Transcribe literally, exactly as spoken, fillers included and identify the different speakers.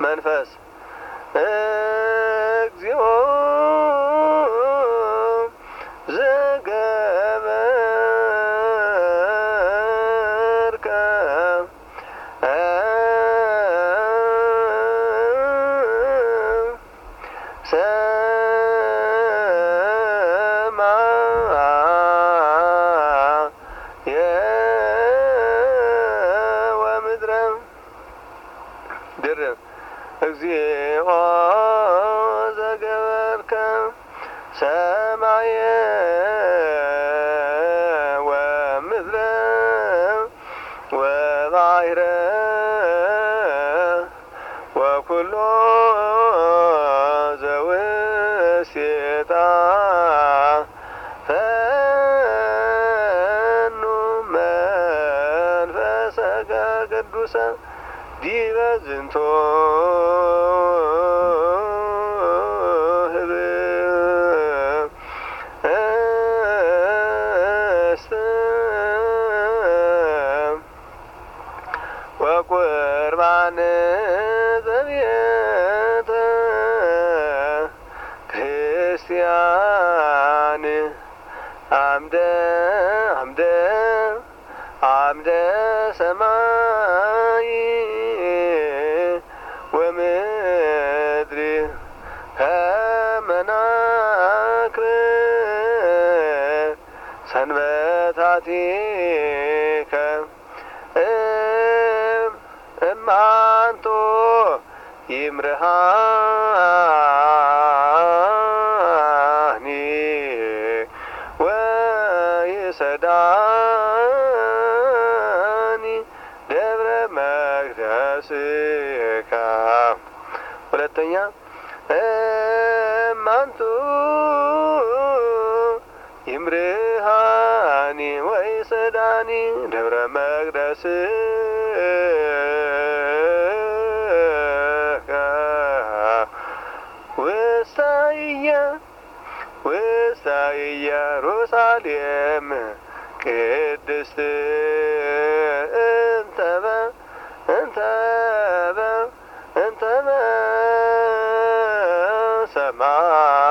Speaker 1: መንፈስ እግዚኦ ዘገበርከ ሰማየ ወምድረ ድርብ እግዚኦ ዘገበርከ ሰማየ ወምድረ ወባሕረ ወኩሎ ዘውስቴታ ፈኑ መንፈሰከ ቅዱሰ ዲበ ዝንቶ ወቁርባን ዘቤተ ክርስቲያን አምደ አምደ አምደ ሰማይ ወምድር ከመናክር ሰንበታቲከ እማንቶ ይምርሃኒ ወይሰዳኒ ደብረ መቅደስከ። ሁለተኛ እማንቱ ይምርሃኒ ወይሰዳኒ ደብረ መቅደስከ ውስተ ኢየሩሳሌም ቅድስት እንተበ እንተበ እንተበ ሰማይ